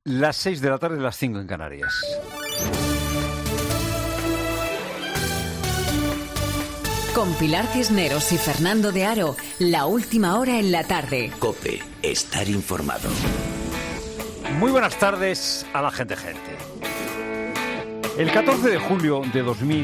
Las 6 de la tarde, las 5 en Canarias. Con Pilar Cisneros y Fernando de Aro, la última hora en la tarde. COPE, estar informado. Muy buenas tardes a la gente. El 14 de julio de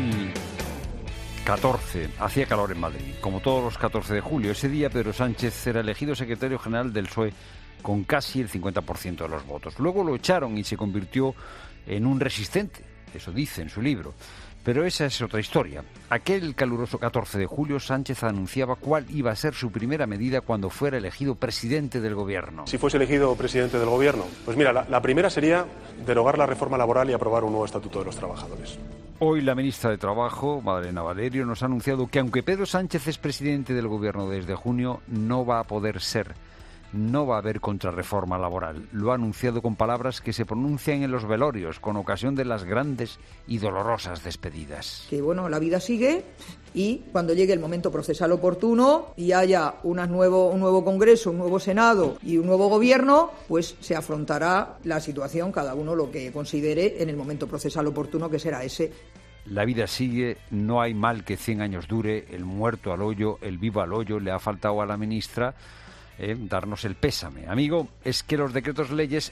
2014 hacía calor en Madrid, como todos los 14 de julio. Ese día Pedro Sánchez era elegido secretario general del PSOE con casi el 50% de los votos. Luego lo echaron y se convirtió en un resistente, eso dice en su libro. Pero esa es otra historia. Aquel caluroso 14 de julio, Sánchez anunciaba cuál iba a ser su primera medida cuando fuera elegido presidente del gobierno. Si fuese elegido presidente del gobierno, pues mira, la primera sería derogar la reforma laboral y aprobar un nuevo estatuto de los trabajadores. Hoy la ministra de Trabajo, Madalena Valerio, nos ha anunciado que aunque Pedro Sánchez es presidente del gobierno desde junio, no va a poder ser. No va a haber contrarreforma laboral. Lo ha anunciado con palabras que se pronuncian en los velorios, con ocasión de las grandes y dolorosas despedidas. Que bueno, la vida sigue y cuando llegue el momento procesal oportuno y haya un nuevo Congreso, un nuevo Senado y un nuevo Gobierno, pues se afrontará la situación, cada uno lo que considere en el momento procesal oportuno, que será ese. La vida sigue, no hay mal que 100 años dure, el muerto al hoyo, el vivo al hoyo. Le ha faltado a la ministra darnos el pésame. Amigo, es que los decretos leyes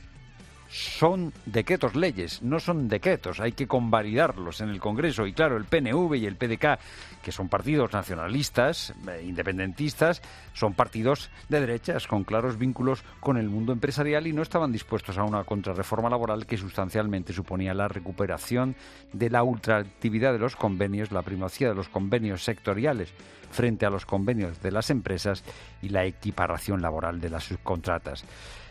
son decretos leyes, no son decretos, hay que convalidarlos en el Congreso. Y claro, el PNV y el PDK, que son partidos nacionalistas, independentistas, son partidos de derechas con claros vínculos con el mundo empresarial y no estaban dispuestos a una contrarreforma laboral que sustancialmente suponía la recuperación de la ultraactividad de los convenios, la primacía de los convenios sectoriales frente a los convenios de las empresas y la equiparación laboral de las subcontratas.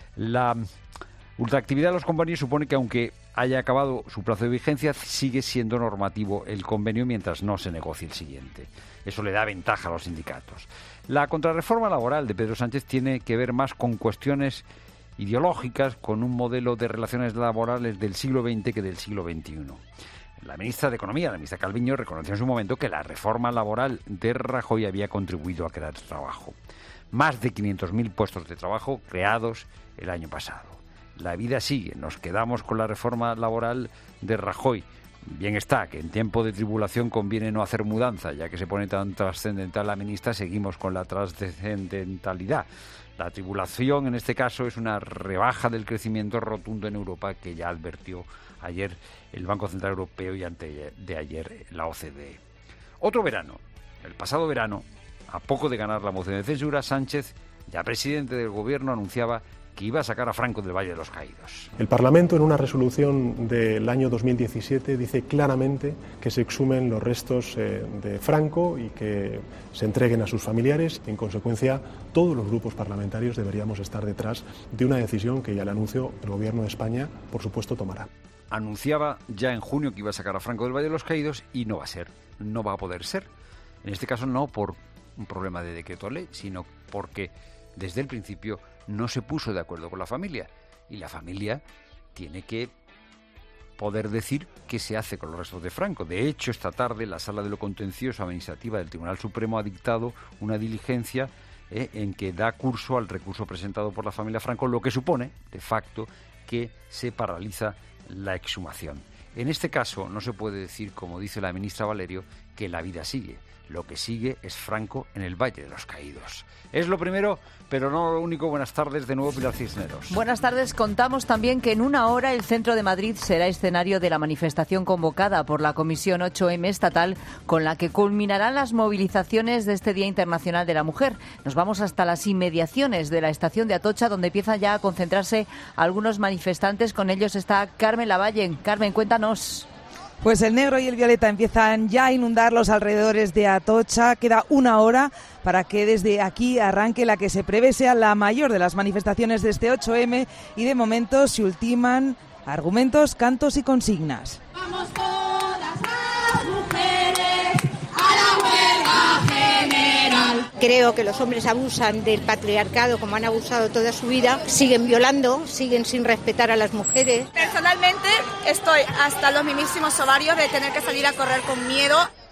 La ultraactividad de los convenios supone que, aunque haya acabado su plazo de vigencia, sigue siendo normativo el convenio mientras no se negocie el siguiente. Eso le da ventaja a los sindicatos. La contrarreforma laboral de Pedro Sánchez tiene que ver más con cuestiones ideológicas, con un modelo de relaciones laborales del siglo XX que del siglo XXI. La ministra de Economía, la ministra Calviño, reconoció en su momento que la reforma laboral de Rajoy había contribuido a crear trabajo. Más de 500.000 puestos de trabajo creados el año pasado. La vida sigue, nos quedamos con la reforma laboral de Rajoy. Bien está, que en tiempo de tribulación conviene no hacer mudanza, ya que se pone tan trascendental la ministra, seguimos con la trascendentalidad. La tribulación, en este caso, es una rebaja del crecimiento rotundo en Europa que ya advirtió ayer el Banco Central Europeo y antes de ayer la OCDE. Otro verano, el pasado verano, a poco de ganar la moción de censura, Sánchez, ya presidente del gobierno, anunciaba que iba a sacar a Franco del Valle de los Caídos. El Parlamento, en una resolución del año 2017, dice claramente que se exhumen los restos de Franco y que se entreguen a sus familiares. En consecuencia, todos los grupos parlamentarios deberíamos estar detrás de una decisión que, ya le anunció, el Gobierno de España, por supuesto, tomará. Anunciaba ya en junio que iba a sacar a Franco del Valle de los Caídos y no va a ser, no va a poder ser. En este caso no por un problema de decreto ley, sino porque desde el principio no se puso de acuerdo con la familia y la familia tiene que poder decir qué se hace con los restos de Franco. De hecho, esta tarde la Sala de lo Contencioso Administrativa del Tribunal Supremo ha dictado una diligencia en que da curso al recurso presentado por la familia Franco, lo que supone, de facto, que se paraliza la exhumación. En este caso no se puede decir, como dice la ministra Valerio, que la vida sigue. Lo que sigue es Franco en el Valle de los Caídos. Es lo primero, pero no lo único. Buenas tardes de nuevo, Pilar Cisneros. Buenas tardes. Contamos también que en una hora el centro de Madrid será escenario de la manifestación convocada por la Comisión 8M estatal, con la que culminarán las movilizaciones de este Día Internacional de la Mujer. Nos vamos hasta las inmediaciones de la estación de Atocha, donde empiezan ya a concentrarse algunos manifestantes. Con ellos está Carmen Lavalle. Carmen, cuéntanos. Pues el negro y el violeta empiezan ya a inundar los alrededores de Atocha. Queda una hora para que desde aquí arranque la que se prevé sea la mayor de las manifestaciones de este 8M y de momento se ultiman argumentos, cantos y consignas. Vamos todas las mujeres a la huelga general. Creo que los hombres abusan del patriarcado como han abusado toda su vida, siguen violando, siguen sin respetar a las mujeres. Personalmente estoy hasta los mismísimos ovarios de tener que salir a correr con miedo.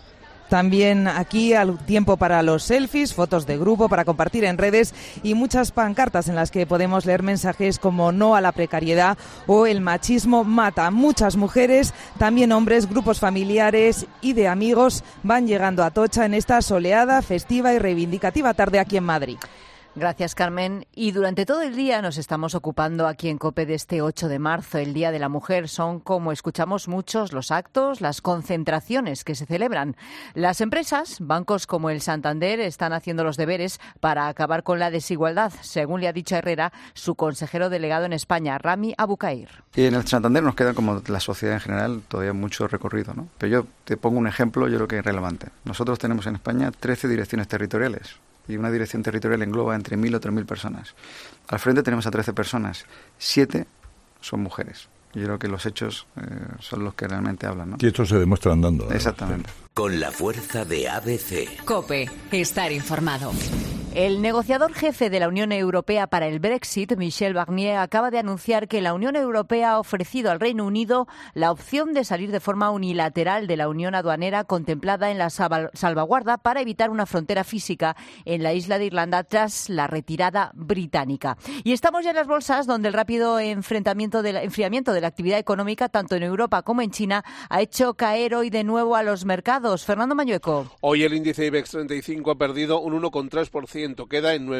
También aquí al tiempo para los selfies, fotos de grupo para compartir en redes y muchas pancartas en las que podemos leer mensajes como no a la precariedad o el machismo mata. Muchas mujeres, también hombres, grupos familiares y de amigos van llegando a Atocha en esta soleada, festiva y reivindicativa tarde aquí en Madrid. Gracias, Carmen. Y durante todo el día nos estamos ocupando aquí en COPE de este 8 de marzo, el Día de la Mujer. Son, como escuchamos muchos, los actos, las concentraciones que se celebran. Las empresas, bancos como el Santander, están haciendo los deberes para acabar con la desigualdad, según le ha dicho a Herrera su consejero delegado en España, Rami Abukair. Y en el Santander nos queda, como la sociedad en general, todavía mucho recorrido, ¿no? Pero yo te pongo un ejemplo, yo creo que es relevante. Nosotros tenemos en España 13 direcciones territoriales. Y una dirección territorial engloba entre 1.000 o 3.000 personas. Al frente tenemos a 13 personas, 7 son mujeres. Yo creo que los hechos son los que realmente hablan, ¿no? Y esto se demuestra andando. Exactamente. Con la fuerza de ABC. COPE, estar informado. El negociador jefe de la Unión Europea para el Brexit, Michel Barnier, acaba de anunciar que la Unión Europea ha ofrecido al Reino Unido la opción de salir de forma unilateral de la unión aduanera contemplada en la salvaguarda para evitar una frontera física en la isla de Irlanda tras la retirada británica. Y estamos ya en las bolsas, donde el rápido enfriamiento de la actividad económica, tanto en Europa como en China, ha hecho caer hoy de nuevo a los mercados. Fernando Mañueco. Hoy el índice IBEX 35 ha perdido un 1,3%. Queda en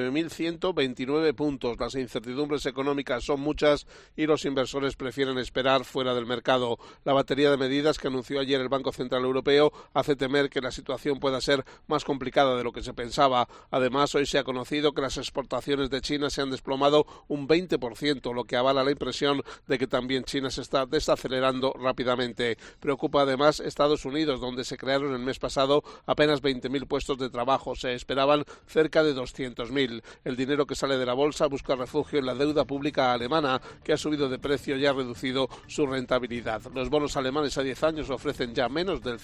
9.129 puntos. Las incertidumbres económicas son muchas y los inversores prefieren esperar fuera del mercado. La batería de medidas que anunció ayer el Banco Central Europeo hace temer que la situación pueda ser más complicada de lo que se pensaba. Además, hoy se ha conocido que las exportaciones de China se han desplomado un 20%, lo que avala la impresión de que también China se está desacelerando rápidamente. Preocupa además Estados Unidos, donde se crearon el mes pasado apenas 20.000 puestos de trabajo. Se esperaban cerca de 200.000. El dinero que sale de la bolsa busca refugio en la deuda pública alemana, que ha subido de precio y ha reducido su rentabilidad. Los bonos alemanes a 10 años ofrecen ya menos del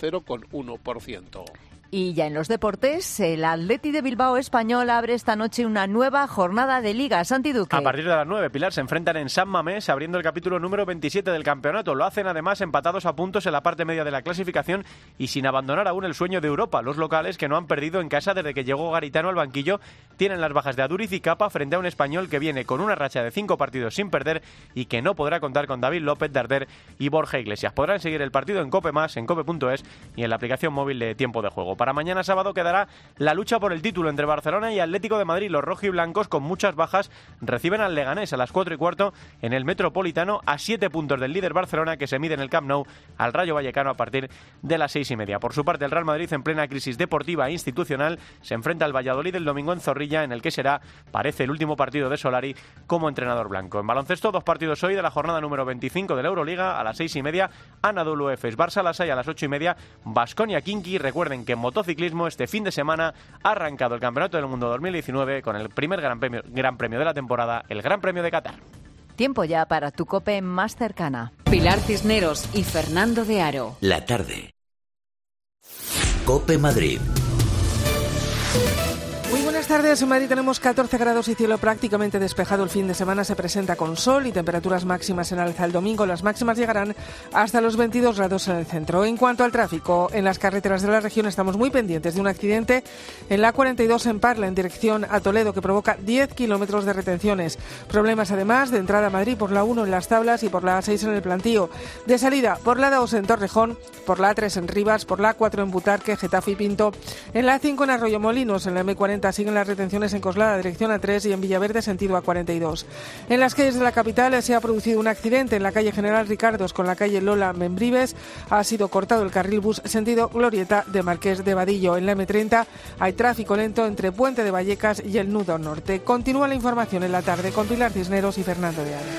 0,1%. Y ya en los deportes, el Athletic de Bilbao español abre esta noche una nueva jornada de Liga. Santi Duque. A partir de las 9, Pilar, se enfrentan en San Mamés, abriendo el capítulo número 27 del campeonato. Lo hacen además empatados a puntos en la parte media de la clasificación y sin abandonar aún el sueño de Europa. Los locales, que no han perdido en casa desde que llegó Garitano al banquillo, tienen las bajas de Aduriz y Capa frente a un español que viene con una racha de 5 partidos sin perder y que no podrá contar con David López, Darder y Borja Iglesias. Podrán seguir el partido en COPE+, en cope.es y en la aplicación móvil de Tiempo de Juego. Para mañana sábado quedará la lucha por el título entre Barcelona y Atlético de Madrid. Los rojiblancos, con muchas bajas, reciben al Leganés a las 4:15 en el Metropolitano, a 7 puntos del líder Barcelona, que se mide en el Camp Nou al Rayo Vallecano a partir de las 6:30. Por su parte, el Real Madrid, en plena crisis deportiva e institucional, se enfrenta al Valladolid el domingo en Zorrilla, en el que será, parece, el último partido de Solari como entrenador blanco. En baloncesto, 2 partidos hoy de la jornada número 25 de la Euroliga. A las 6:30, Anadolu Efes Barça Lasai, a las 8:30, Baskonia Kinki. Recuerden que en motociclismo este fin de semana ha arrancado el Campeonato del Mundo 2019 con el primer gran premio de la temporada, el Gran Premio de Qatar. Tiempo ya para tu COPE más cercana. Pilar Cisneros y Fernando de Aro. La tarde. COPE Madrid. Muy buenas tardes. En Madrid tenemos 14 grados y cielo prácticamente despejado. El fin de semana se presenta con sol y temperaturas máximas en alza el domingo. Las máximas llegarán hasta los 22 grados en el centro. En cuanto al tráfico, en las carreteras de la región estamos muy pendientes de un accidente en la A42 en Parla, en dirección a Toledo, que provoca 10 kilómetros de retenciones. Problemas además de entrada a Madrid por la 1 en Las Tablas y por la A6 en el Plantío. De salida por la A2 en Torrejón, por la A3 en Rivas, por la A4 en Butarque, Getafe y Pinto. En la A5 en Arroyomolinos, en la M40 siguen las retenciones en Coslada, dirección A3, y en Villaverde, sentido A42. En las calles de la capital se ha producido un accidente en la calle General Ricardos con la calle Lola Membrives. Ha sido cortado el carril bus sentido Glorieta de Marqués de Vadillo. En la M30 hay tráfico lento entre Puente de Vallecas y el Nudo Norte. Continúa la información en la tarde con Pilar Cisneros y Fernando de Aro.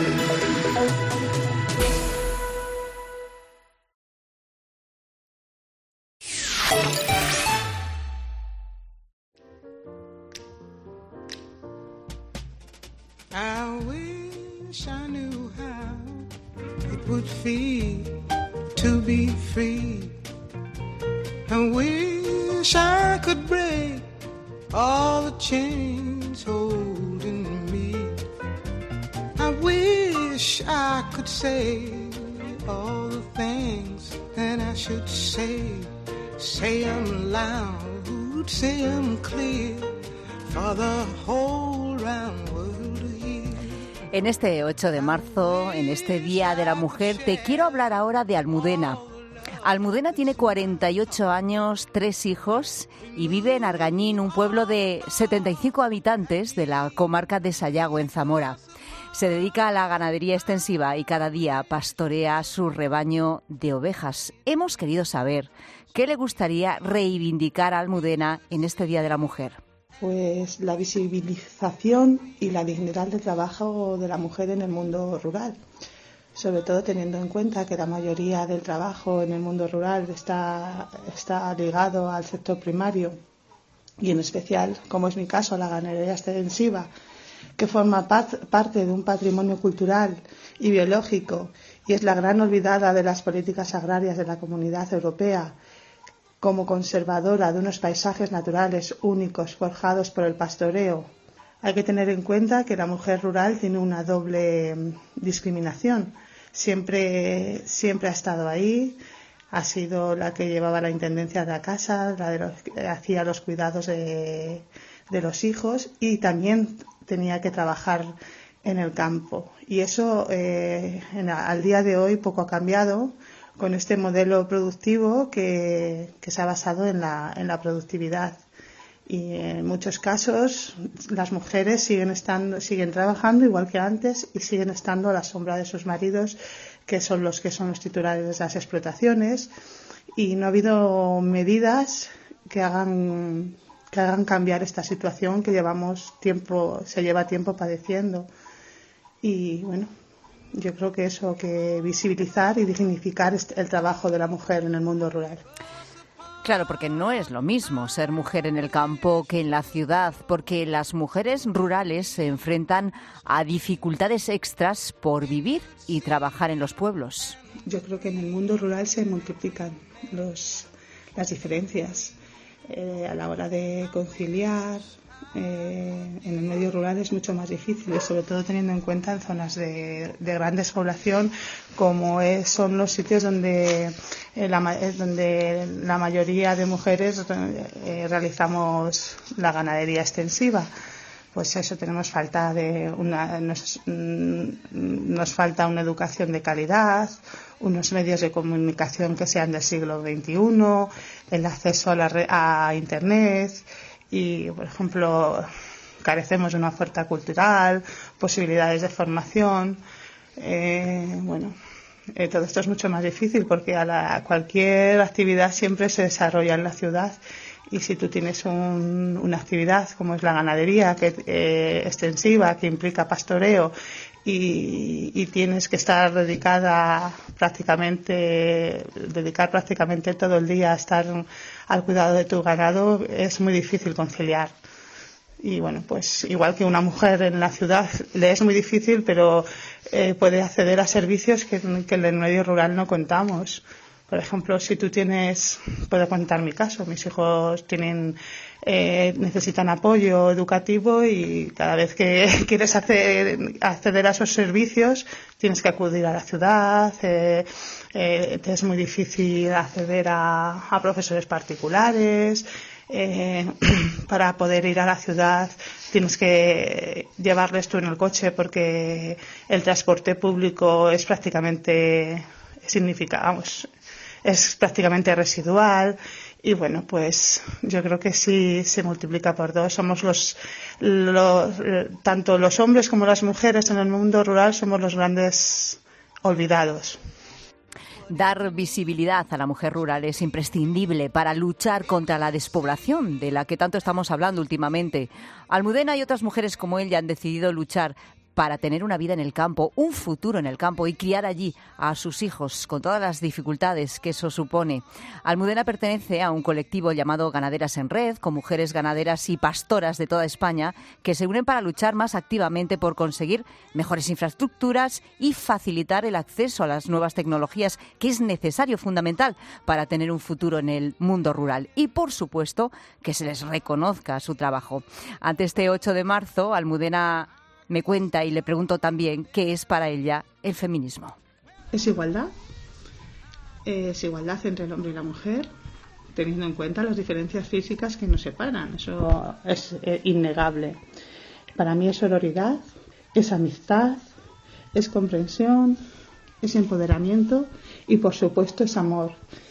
I wish I knew how it would feel to be free. I wish I could break all the chains holding me. I wish I could say all the things that I should say. Say 'em loud, say 'em clear, for the whole round world to hear. En este 8 de marzo, en este Día de la Mujer, te quiero hablar ahora de Almudena. Almudena tiene 48 años, 3 hijos y vive en Argañín, un pueblo de 75 habitantes de la comarca de Sayago, en Zamora. Se dedica a la ganadería extensiva y cada día pastorea su rebaño de ovejas. Hemos querido saber qué le gustaría reivindicar a Almudena en este Día de la Mujer. Pues la visibilización y la dignidad del trabajo de la mujer en el mundo rural. Sobre todo teniendo en cuenta que la mayoría del trabajo en el mundo rural está ligado al sector primario y en especial, como es mi caso, la ganadería extensiva, que forma parte de un patrimonio cultural y biológico y es la gran olvidada de las políticas agrarias de la Comunidad Europea, como conservadora de unos paisajes naturales únicos forjados por el pastoreo. Hay que tener en cuenta que la mujer rural tiene una doble discriminación. Siempre ha estado ahí, ha sido la que llevaba la intendencia de la casa, que hacía los cuidados de los hijos y también tenía que trabajar en el campo. Y eso al día de hoy poco ha cambiado con este modelo productivo que se ha basado en la productividad. Y en muchos casos las mujeres siguen trabajando igual que antes y siguen estando a la sombra de sus maridos, que son los titulares de las explotaciones, y no ha habido medidas que hagan cambiar esta situación que se lleva tiempo padeciendo. Y bueno, yo creo que eso, que visibilizar y dignificar el trabajo de la mujer en el mundo rural. Claro, porque no es lo mismo ser mujer en el campo que en la ciudad, porque las mujeres rurales se enfrentan a dificultades extras por vivir y trabajar en los pueblos. Yo creo que en el mundo rural se multiplican las diferencias a la hora de conciliar. En el medio rural es mucho más difícil, sobre todo teniendo en cuenta en zonas de gran despoblación, como son los sitios donde la mayoría de mujeres realizamos la ganadería extensiva. Pues eso, nos falta una educación de calidad, unos medios de comunicación que sean del siglo XXI, el acceso a Internet. Y, por ejemplo, carecemos de una oferta cultural, posibilidades de formación. Todo esto es mucho más difícil porque cualquier actividad siempre se desarrolla en la ciudad, y si tú tienes una actividad como es la ganadería extensiva, que implica pastoreo, y tienes que estar dedicar prácticamente todo el día a estar al cuidado de tu ganado, es muy difícil conciliar. Y bueno, pues igual que una mujer en la ciudad le es muy difícil, pero puede acceder a servicios que en el medio rural no contamos. Por ejemplo, si tú puedo contar mi caso, mis hijos necesitan apoyo educativo y cada vez que quieres acceder a esos servicios tienes que acudir a la ciudad, te es muy difícil acceder a profesores particulares. Para poder ir a la ciudad tienes que llevarles tú en el coche porque el transporte público es prácticamente residual. Y bueno, pues yo creo que sí se multiplica por dos. Somos tanto los hombres como las mujeres en el mundo rural somos los grandes olvidados. Dar visibilidad a la mujer rural es imprescindible para luchar contra la despoblación de la que tanto estamos hablando últimamente. Almudena y otras mujeres como ella han decidido luchar para tener una vida en el campo, un futuro en el campo y criar allí a sus hijos con todas las dificultades que eso supone. Almudena pertenece a un colectivo llamado Ganaderas en Red, con mujeres ganaderas y pastoras de toda España que se unen para luchar más activamente por conseguir mejores infraestructuras y facilitar el acceso a las nuevas tecnologías, que es necesario, fundamental, para tener un futuro en el mundo rural. Y, por supuesto, que se les reconozca su trabajo. Ante este 8 de marzo, Almudena me cuenta y le pregunto también qué es para ella el feminismo. Es igualdad entre el hombre y la mujer, teniendo en cuenta las diferencias físicas que nos separan. Eso es innegable. Para mí es sororidad, es amistad, es comprensión, es empoderamiento y, por supuesto, es amor.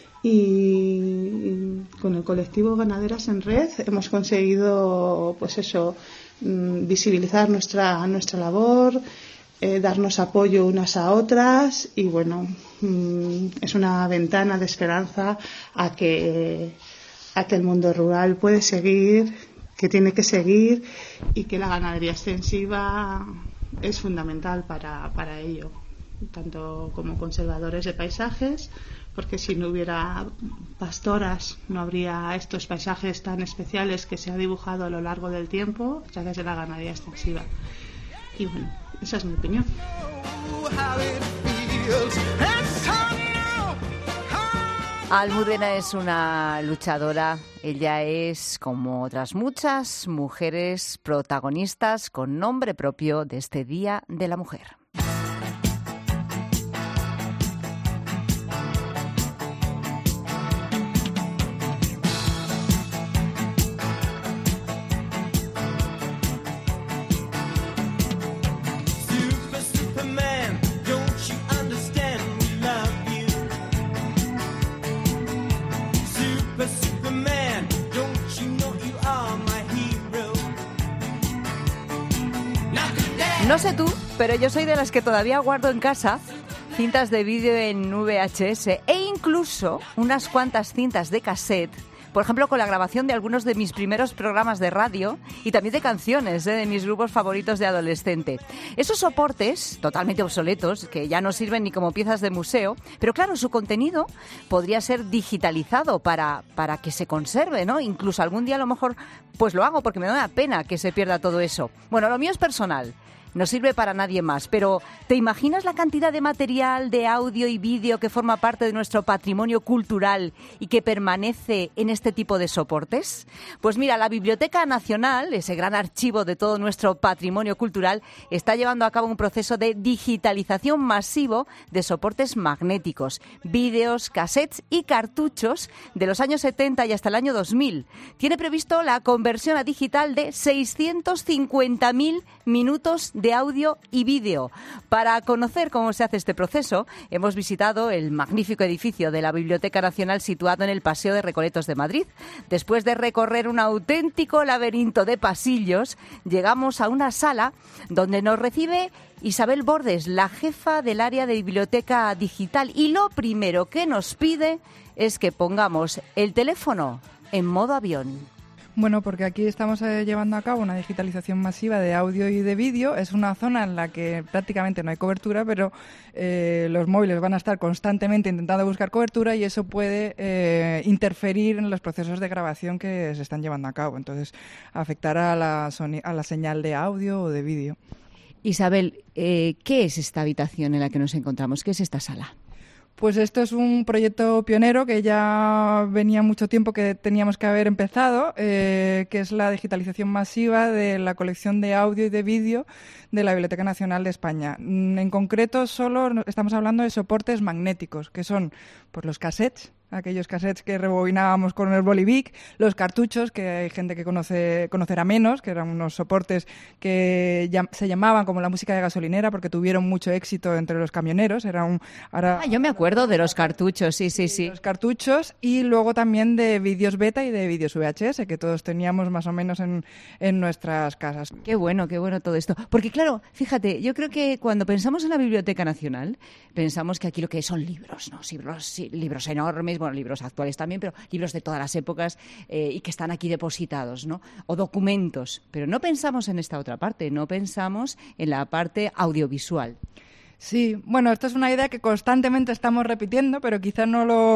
Y con el colectivo Ganaderas en Red hemos conseguido, pues eso, visibilizar nuestra labor, darnos apoyo unas a otras y, bueno, es una ventana de esperanza a que el mundo rural puede seguir, que tiene que seguir y que la ganadería extensiva es fundamental para ello, tanto como conservadores de paisajes, porque si no hubiera pastoras no habría estos paisajes tan especiales que se ha dibujado a lo largo del tiempo a través de la ganadería extensiva. Y bueno, esa es mi opinión. Almudena es una luchadora. Ella es, como otras muchas mujeres protagonistas con nombre propio de este Día de la Mujer. No sé tú, pero yo soy de las que todavía guardo en casa cintas de vídeo en VHS e incluso unas cuantas cintas de cassette, por ejemplo con la grabación de algunos de mis primeros programas de radio y también de canciones de mis grupos favoritos de adolescente. Esos soportes, totalmente obsoletos, que ya no sirven ni como piezas de museo, pero claro, su contenido podría ser digitalizado para que se conserve, ¿no? Incluso algún día a lo mejor pues lo hago porque me da pena que se pierda todo eso. Bueno, lo mío es personal. No sirve para nadie más, pero ¿te imaginas la cantidad de material, de audio y vídeo que forma parte de nuestro patrimonio cultural y que permanece en este tipo de soportes? Pues mira, la Biblioteca Nacional, ese gran archivo de todo nuestro patrimonio cultural, está llevando a cabo un proceso de digitalización masivo de soportes magnéticos, vídeos, cassettes y cartuchos de los años 70 y hasta el año 2000. Tiene previsto la conversión a digital de 650.000 minutos de audio y vídeo. Para conocer cómo se hace este proceso, hemos visitado el magnífico edificio de la Biblioteca Nacional situado en el Paseo de Recoletos de Madrid. Después de recorrer un auténtico laberinto de pasillos, llegamos a una sala donde nos recibe Isabel Bordes, la jefa del área de biblioteca digital, y lo primero que nos pide es que pongamos el teléfono en modo avión. Bueno, porque aquí estamos llevando a cabo una digitalización masiva de audio y de vídeo. Es una zona en la que prácticamente no hay cobertura, pero los móviles van a estar constantemente intentando buscar cobertura y eso puede interferir en los procesos de grabación que se están llevando a cabo. Entonces, afectará a la señal de audio o de vídeo. Isabel, ¿qué es esta habitación en la que nos encontramos? ¿Qué es esta sala? Pues esto es un proyecto pionero que ya venía mucho tiempo que teníamos que haber empezado, que es la digitalización masiva de la colección de audio y de vídeo de la Biblioteca Nacional de España. En concreto, solo estamos hablando de soportes magnéticos, que son pues, los cassettes, aquellos cassettes que rebobinábamos con el Bolivic, los cartuchos, que hay gente que conocerá menos, que eran unos soportes que se llamaban como la música de gasolinera porque tuvieron mucho éxito entre los camioneros. Yo me acuerdo de los cartuchos, sí. Los cartuchos y luego también de vídeos beta y de vídeos VHS, que todos teníamos más o menos en nuestras casas. Qué bueno todo esto. Porque claro, fíjate, yo creo que cuando pensamos en la Biblioteca Nacional, pensamos que aquí lo que son libros, ¿no? Libros enormes, bueno, libros actuales también, pero libros de todas las épocas y que están aquí depositados, ¿no? O documentos. Pero no pensamos en esta otra parte, no pensamos en la parte audiovisual. Sí, bueno, esto es una idea que constantemente estamos repitiendo, pero quizá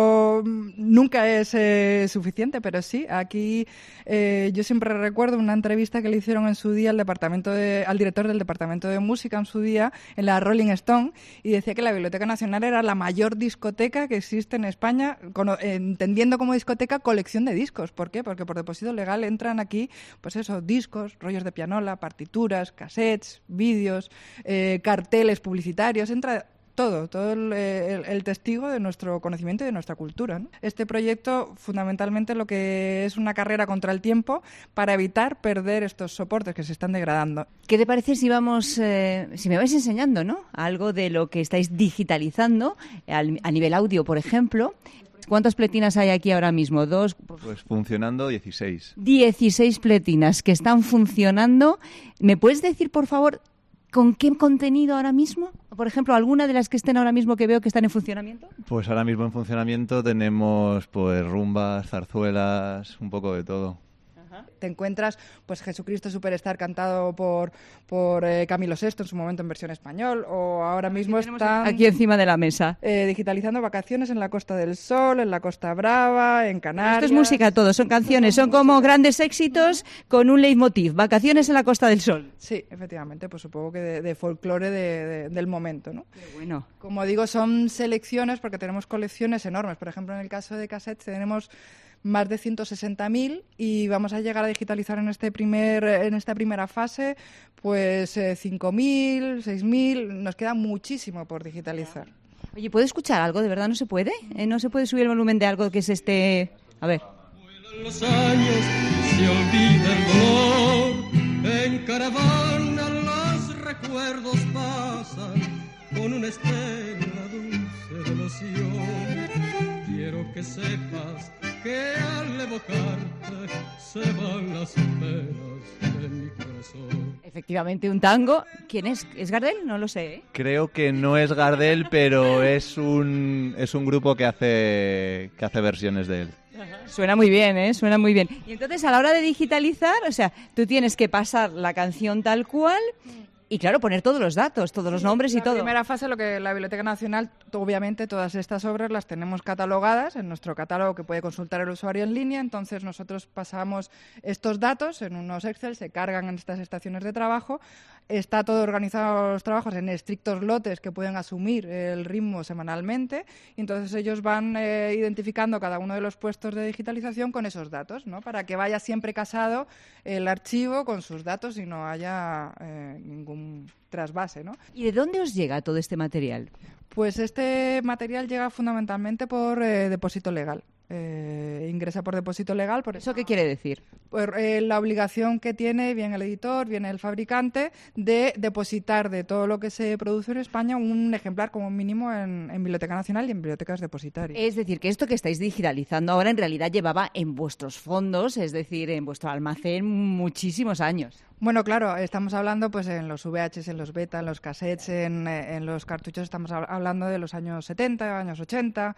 nunca es suficiente, pero sí, aquí yo siempre recuerdo una entrevista que le hicieron en su día al director del Departamento de Música en su día, en la Rolling Stone, y decía que la Biblioteca Nacional era la mayor discoteca que existe en España, entendiendo como discoteca colección de discos. ¿Por qué? Porque por depósito legal entran aquí, pues eso, discos, rollos de pianola, partituras, cassettes, vídeos, carteles publicitarios, entra todo el testigo de nuestro conocimiento y de nuestra cultura, ¿no? Este proyecto fundamentalmente lo que es una carrera contra el tiempo para evitar perder estos soportes que se están degradando. ¿Qué te parece si me vais enseñando, ¿no?, algo de lo que estáis digitalizando a nivel audio, por ejemplo? ¿Cuántas pletinas hay aquí ahora mismo? ¿2? Pues funcionando 16. 16 pletinas que están funcionando. ¿Me puedes decir, por favor, con qué contenido ahora mismo? Por ejemplo, ¿alguna de las que estén ahora mismo que veo que están en funcionamiento? Pues ahora mismo en funcionamiento tenemos pues rumbas, zarzuelas, un poco de todo. Te encuentras pues Jesucristo Superstar cantado por Camilo VI en su momento en versión español, o ahora mismo están aquí encima de la mesa digitalizando Vacaciones en la Costa del Sol, en la Costa Brava, en Canarias. Esto es música todo, son canciones, son como grandes éxitos con un leitmotiv, Vacaciones en la Costa del Sol. Sí, efectivamente, pues supongo que de folclore del momento, ¿no? Qué bueno. Como digo, son selecciones porque tenemos colecciones enormes. Por ejemplo, en el caso de cassettes tenemos más de 160.000 y vamos a llegar a digitalizar en esta primera fase pues 5.000, 6.000, nos queda muchísimo por digitalizar. Oye, ¿puedo escuchar algo? ¿De verdad no se puede? ¿No se puede subir el volumen de algo que es este...? A ver. Los años se olvida el dolor, en caravana los recuerdos pasan con una estela dulce de ilusión. Quiero que sepas que al evocarte se van las penas de mi corazón. Efectivamente, un tango. ¿Quién es? ¿Es Gardel? No lo sé, ¿eh? Creo que no es Gardel, pero es un grupo que hace versiones de él. Suena muy bien, ¿eh? Suena muy bien. Y entonces, a la hora de digitalizar, o sea, tú tienes que pasar la canción tal cual y, claro, poner todos los datos, todos los nombres y todo. En la primera fase, lo que la Biblioteca Nacional, obviamente, todas estas obras las tenemos catalogadas en nuestro catálogo que puede consultar el usuario en línea. Entonces, nosotros pasamos estos datos en unos Excel, se cargan en estas estaciones de trabajo. Está todo organizado, los trabajos, en estrictos lotes que pueden asumir el ritmo semanalmente. Y entonces, ellos van identificando cada uno de los puestos de digitalización con esos datos, ¿no? Para que vaya siempre casado el archivo con sus datos y no haya ningún trasvase, ¿no? ¿Y de dónde os llega todo este material? Pues este material llega fundamentalmente por depósito legal. Ingresa por depósito legal. ¿Eso qué quiere decir? Por la obligación que tiene bien el editor, bien el fabricante, de depositar de todo lo que se produce en España un ejemplar como mínimo en Biblioteca Nacional y en bibliotecas depositarias. Es decir, que esto que estáis digitalizando ahora en realidad llevaba en vuestros fondos, es decir, en vuestro almacén, muchísimos años. Bueno, claro, estamos hablando pues en los VHs, en los beta, en los cassettes, en los cartuchos, estamos hablando de los años 70, años 80,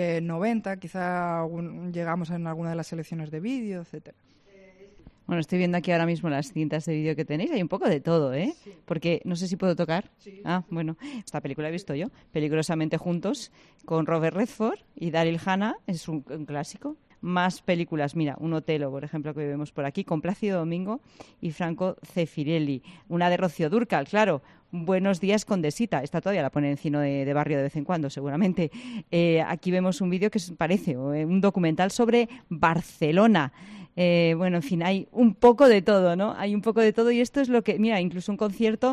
90, quizá llegamos en alguna de las selecciones de vídeo, etcétera. Bueno, estoy viendo aquí ahora mismo las cintas de vídeo que tenéis. Hay un poco de todo, ¿eh? Sí. Porque no sé si puedo tocar. Sí. Ah, bueno. Esta película he visto yo, Peligrosamente Juntos, con Robert Redford y Daryl Hannah. Es un clásico. Más películas, mira, Un Otelo, por ejemplo, que vemos por aquí, con Plácido Domingo y Franco Zeffirelli. Una de Rocío Dúrcal, claro, Buenos días, Condesita. Esta todavía la pone en cine de barrio de vez en cuando, seguramente. Aquí vemos un vídeo que parece un documental sobre Barcelona. Bueno, en fin, hay un poco de todo, ¿no? Hay un poco de todo y esto es lo que... Mira, incluso un concierto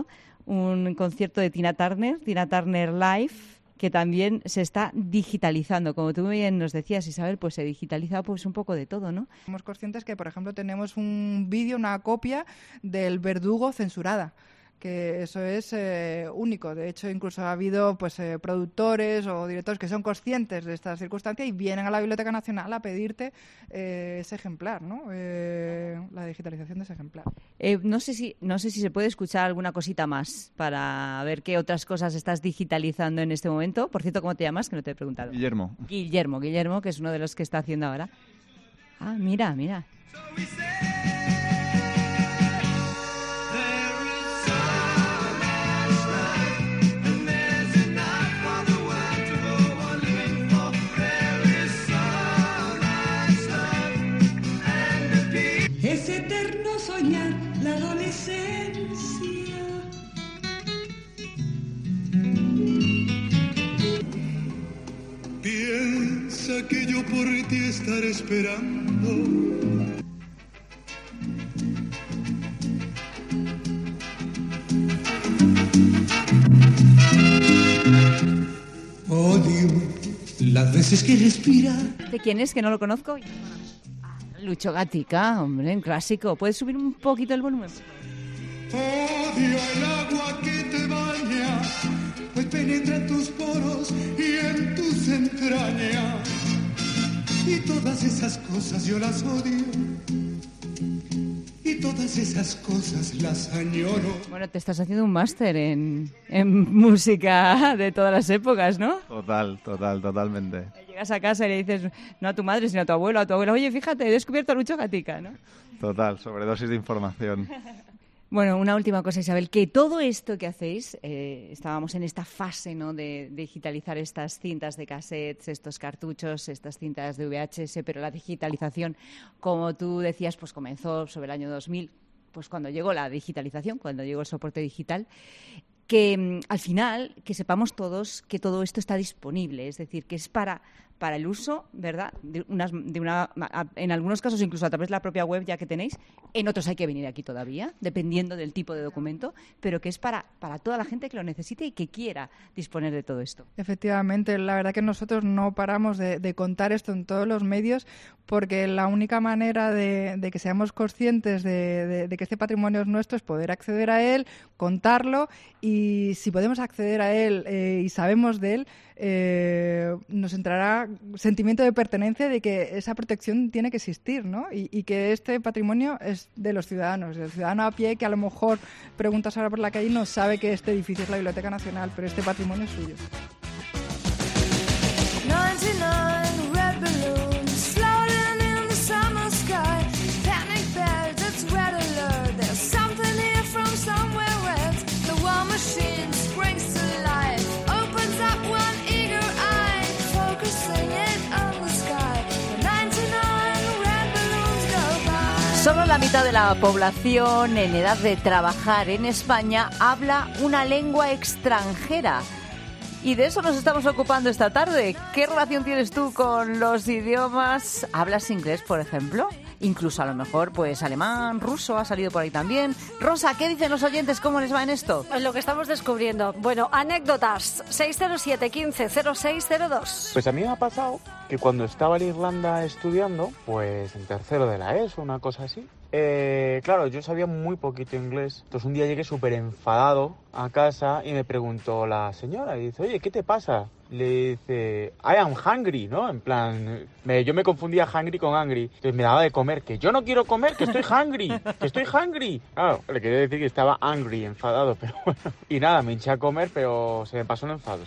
de Tina Turner Live, que también se está digitalizando. Como tú bien nos decías, Isabel, pues se digitaliza pues un poco de todo, ¿no? Somos conscientes que, por ejemplo, tenemos un vídeo, una copia del Verdugo censurada, que eso es único. De hecho, incluso ha habido pues productores o directores que son conscientes de esta circunstancia y vienen a la Biblioteca Nacional a pedirte ese ejemplar, ¿no? La digitalización de ese ejemplar. No sé si se puede escuchar alguna cosita más para ver qué otras cosas estás digitalizando en este momento. Por cierto, ¿cómo te llamas? Que no te he preguntado. Guillermo, que es uno de los que está haciendo ahora. Ah, mira. Es eterno soñar la adolescencia. Piensa que yo por ti estaré esperando. veces que respira. ¿De quién es? Que no lo conozco. Lucho Gatica, hombre, un clásico. ¿Puedes subir un poquito el volumen? Odio el agua que te baña, pues penetra en tus poros y en tus entrañas. Y todas esas cosas yo las odio. Y todas esas cosas las añoro. Bueno, te estás haciendo un máster en música de todas las épocas, ¿no? Totalmente. Llegas a casa y le dices, no a tu madre, sino a tu abuelo, oye, fíjate, he descubierto a Lucho Gatica, ¿no? Total, sobredosis de información. Bueno, una última cosa, Isabel, que todo esto que hacéis, estábamos en esta fase, ¿no?, de digitalizar estas cintas de cassettes, estos cartuchos, estas cintas de VHS, pero la digitalización, como tú decías, pues comenzó sobre el año 2000, pues cuando llegó la digitalización, cuando llegó el soporte digital, que al final, que sepamos todos que todo esto está disponible, es decir, que es para el uso, ¿verdad?, en algunos casos incluso a través de la propia web ya que tenéis, en otros hay que venir aquí todavía, dependiendo del tipo de documento, pero que es para toda la gente que lo necesite y que quiera disponer de todo esto. Efectivamente, la verdad que nosotros no paramos de contar esto en todos los medios, porque la única manera de que seamos conscientes de que este patrimonio es nuestro es poder acceder a él, contarlo, y si podemos acceder a él y sabemos de él, nos entrará sentimiento de pertenencia de que esa protección tiene que existir, ¿no? Y que este patrimonio es de los ciudadanos, el ciudadano a pie que a lo mejor preguntas ahora por la calle y no sabe que este edificio es la Biblioteca Nacional, pero este patrimonio es suyo. 99 red balloons floating in the summer sky. Panic bells, it's red alert. There's something here from somewhere else. The war machine springs to life, opens up one eager eye, focusing it on the sky. The 99 red balloons go by. Solo la mitad de la población en edad de trabajar en España habla una lengua extranjera. Y de eso nos estamos ocupando esta tarde. ¿Qué relación tienes tú con los idiomas? ¿Hablas inglés, por ejemplo? Incluso a lo mejor, pues alemán, ruso, ha salido por ahí también. Rosa, ¿qué dicen los oyentes? ¿Cómo les va en esto? Es lo que estamos descubriendo. Bueno, anécdotas. 607 15 0602. Pues a mí me ha pasado que cuando estaba en Irlanda estudiando, pues en tercero de la ESO, una cosa así, claro, yo sabía muy poquito inglés. Entonces un día llegué súper enfadado a casa y me preguntó la señora, y dice, oye, ¿qué te pasa? Le dice, I am hungry, ¿no? En plan, yo me confundía hungry con angry. Entonces me daba de comer, que yo no quiero comer, que estoy hungry, que estoy hungry. Claro, le quería decir que estaba angry, enfadado, pero bueno. Y nada, me hinché a comer, pero se me pasó el enfado.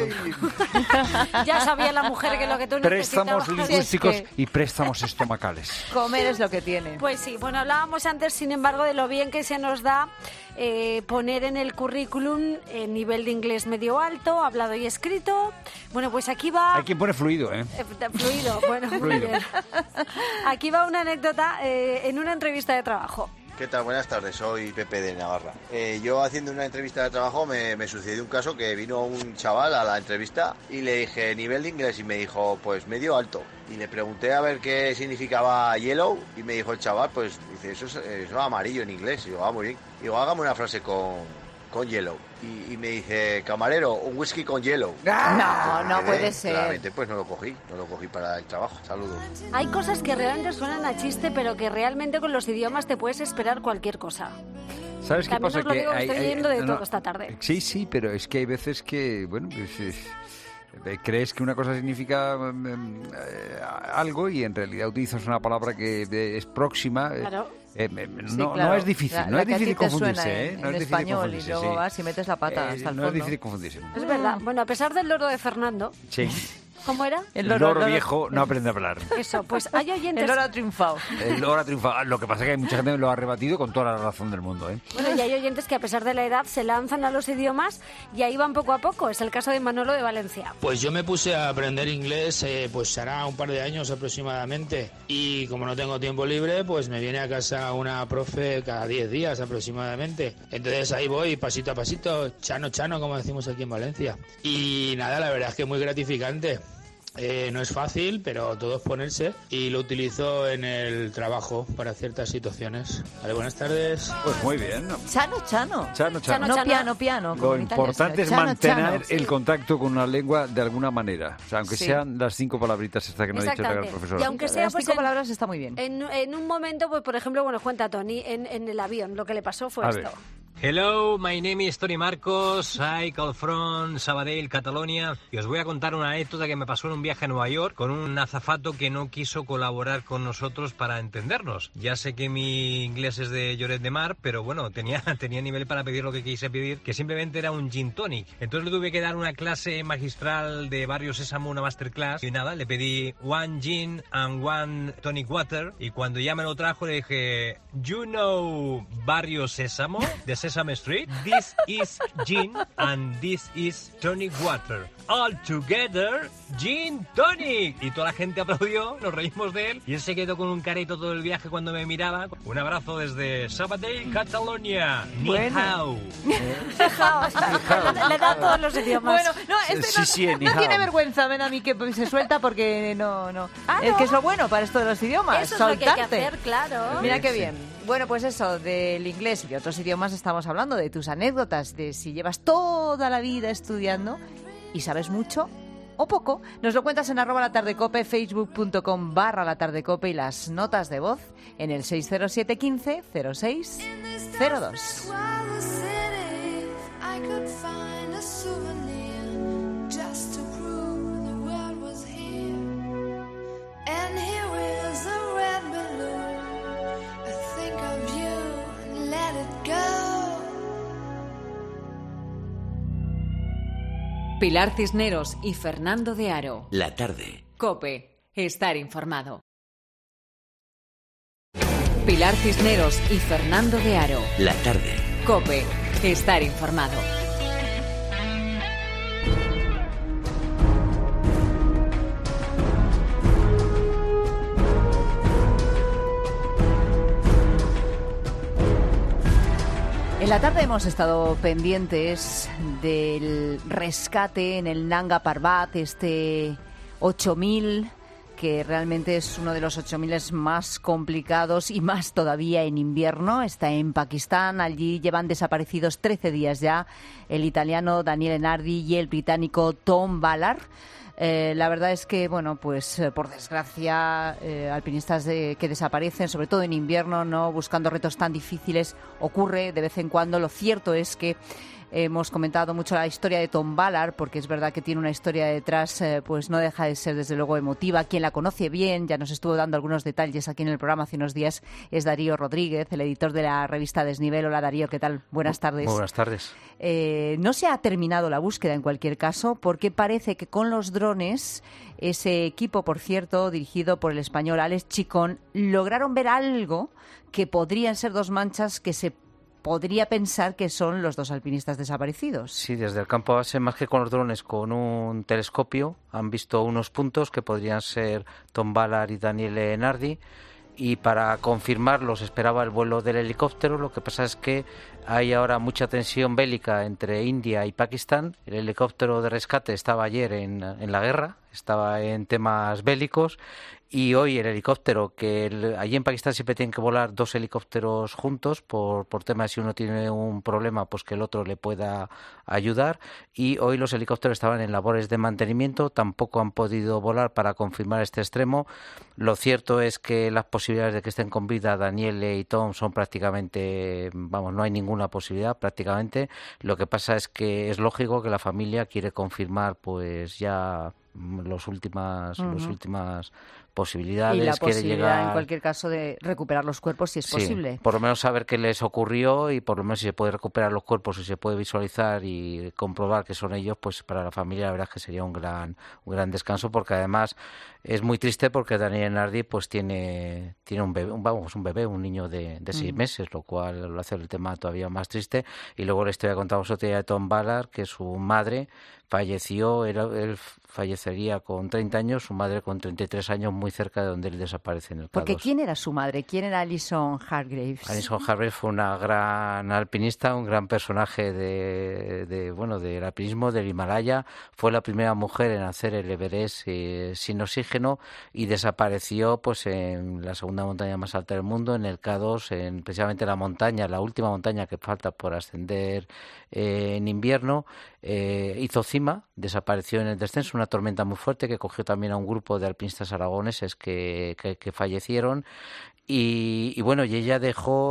Ya sabía la mujer que lo que tú necesitabas. Préstamos lingüísticos y préstamos estomacales. Comer es lo que tiene. Pues sí, bueno, hablábamos antes, sin embargo, de lo bien que se nos da poner en el currículum nivel de inglés medio alto, hablado y escrito. Bueno, pues aquí va... Hay quien pone fluido, ¿eh? Fluido, bueno, muy bien. Aquí va una anécdota en una entrevista de trabajo. ¿Qué tal? Buenas tardes, soy Pepe de Navarra. Yo haciendo una entrevista de trabajo me sucedió un caso que vino un chaval a la entrevista y le dije nivel de inglés y me dijo pues medio alto. Y le pregunté a ver qué significaba yellow y me dijo el chaval, pues dice eso es amarillo en inglés. Y digo, muy bien. Y digo, hágame una frase con yellow. Y me dice, camarero, un whisky con hielo. No puede ser. Claramente pues no lo cogí para el trabajo. Saludos. Hay cosas que realmente suenan a chiste, pero que realmente con los idiomas te puedes esperar cualquier cosa. ¿Sabes qué pasa? Lo digo, estoy leyendo de todo esta tarde. Sí, pero es que hay veces que, bueno, pues, crees que una cosa significa algo y en realidad utilizas una palabra que es próxima. Claro. No es difícil, no es difícil confundirse, en español y luego vas y metes la pata hasta el fondo. No es difícil confundirse. Es verdad. Bueno, a pesar del loro de Fernando. Sí. ¿Cómo era? El loro viejo no aprende a hablar. Eso, pues hay oyentes... El loro ha triunfado. El loro ha triunfado. Lo que pasa es que hay mucha gente que lo ha rebatido con toda la razón del mundo, ¿eh? Bueno, y hay oyentes que a pesar de la edad se lanzan a los idiomas y ahí van poco a poco. Es el caso de Manolo de Valencia. Pues yo me puse a aprender inglés, pues hará un par de años aproximadamente. Y como no tengo tiempo libre, pues me viene a casa una profe cada 10 días aproximadamente. Entonces ahí voy, pasito a pasito, chano, como decimos aquí en Valencia. Y nada, la verdad es que es muy gratificante. No es fácil, pero todo es ponerse, y lo utilizo en el trabajo para ciertas situaciones. Vale, buenas tardes. Pues muy bien. Chano. Chano. No piano. como Lo en Italia, importante es sino mantener chano. el contacto con una lengua de alguna manera. O sea, aunque Sí. sean las 5 palabritas estas que nos ha dicho la Exactamente. profesora. Y aunque sea Las pues, 5 palabras está muy bien. en un momento, pues por ejemplo, bueno, cuenta Tony, en el avión, lo que le pasó fue A esto. ver. Hello, my name is Tony Marcos, I call from Sabadell, Catalonia, y os voy a contar una anécdota que me pasó en un viaje a Nueva York con un azafato que no quiso colaborar con nosotros para entendernos. Ya sé que mi inglés es de Lloret de Mar, pero bueno, tenía nivel para pedir lo que quise pedir, que simplemente era un gin tonic. Entonces le tuve que dar una clase magistral de Barrio Sésamo, una masterclass, y nada, le pedí one gin and one tonic water, y cuando ya me lo trajo le dije, you know Barrio Sésamo, de Sesame Street, this is gin and this is tonic water. All together, gin tonic. Y toda la gente aplaudió, nos reímos de él, y él se quedó con un careto todo el viaje cuando me miraba. Un abrazo desde Sabadell, Catalonia. Ni hao. Le da todos los idiomas. Bueno, no, no tiene vergüenza, ven a mí que se suelta porque no. Es que es lo bueno para esto de los idiomas, Eso es soltarte. lo que hay que hacer, claro. Mira qué bien. Bueno, pues eso, del inglés y de otros idiomas estamos hablando, de tus anécdotas, de si llevas toda la vida estudiando y sabes mucho o poco. Nos lo cuentas en @latardecope, facebook.com/latardecope y las notas de voz en el 607 15 06 02. I could find a souvenir just to prove the world was here. And here is a red balloon. I think of you and let it go. Pilar Cisneros y Fernando de Aro. La tarde. COPE. Estar informado. Pilar Cisneros y Fernando de Aro. La tarde. COPE. Estar informado. En la tarde hemos estado pendientes del rescate en el Nanga Parbat, este 8000, que realmente es uno de los 8000 más complicados y más todavía en invierno. Está en Pakistán, allí llevan desaparecidos 13 días ya el italiano Daniele Nardi y el británico Tom Ballard. La verdad es que, bueno, pues por desgracia, alpinistas que desaparecen, sobre todo en invierno, no buscando retos tan difíciles, ocurre de vez en cuando. Lo cierto es que hemos comentado mucho la historia de Tom Ballard, porque es verdad que tiene una historia detrás, pues no deja de ser desde luego emotiva. Quien la conoce bien, ya nos estuvo dando algunos detalles aquí en el programa hace unos días, es Darío Rodríguez, el editor de la revista Desnivel. Hola Darío, ¿qué tal? Buenas tardes. Muy buenas tardes. No se ha terminado la búsqueda en cualquier caso, porque parece que con los drones, ese equipo, por cierto, dirigido por el español Alex Chicón, lograron ver algo que podrían ser dos manchas que se podría pensar que son los dos alpinistas desaparecidos. Sí, desde el campo base, más que con los drones, con un telescopio, han visto unos puntos que podrían ser Tom Ballard y Daniele Nardi, y para confirmarlos esperaba el vuelo del helicóptero. Lo que pasa es que hay ahora mucha tensión bélica entre India y Pakistán. El helicóptero de rescate estaba ayer en la guerra, estaba en temas bélicos, y hoy el helicóptero, allí en Pakistán siempre tienen que volar dos helicópteros juntos por tema de si uno tiene un problema, pues que el otro le pueda ayudar, y hoy los helicópteros estaban en labores de mantenimiento, tampoco han podido volar para confirmar este extremo. Lo cierto es que las posibilidades de que estén con vida Daniele y Tom son prácticamente, no hay ninguna posibilidad prácticamente. Lo que pasa es que es lógico que la familia quiere confirmar pues ya las últimas posibilidades. Y la quiere posibilidad, llegar, en cualquier caso, de recuperar los cuerpos si es posible. Por lo menos saber qué les ocurrió, y por lo menos si se puede recuperar los cuerpos, si se puede visualizar y comprobar que son ellos, pues para la familia la verdad es que sería un gran descanso, porque además es muy triste porque Daniele Nardi pues tiene un bebé, un niño de 6 meses, lo cual lo hace el tema todavía más triste. Y luego la historia que contamos otro día de Tom Ballard, que su madre falleció, él fallecería con 30 años, su madre con 33 años, muy cerca de donde él desaparece en el K2. Porque ¿quién era su madre? ¿Quién era Alison Hargreaves? Alison Hargreaves fue una gran alpinista, un gran personaje del alpinismo del Himalaya. Fue la primera mujer en hacer el Everest sin oxígeno y desapareció pues en la segunda montaña más alta del mundo, en el K2, precisamente la última montaña que falta por ascender en invierno. Hizo cima, desapareció en el descenso, una tormenta muy fuerte que cogió también a un grupo de alpinistas aragoneses que fallecieron. Y bueno, y ella dejó,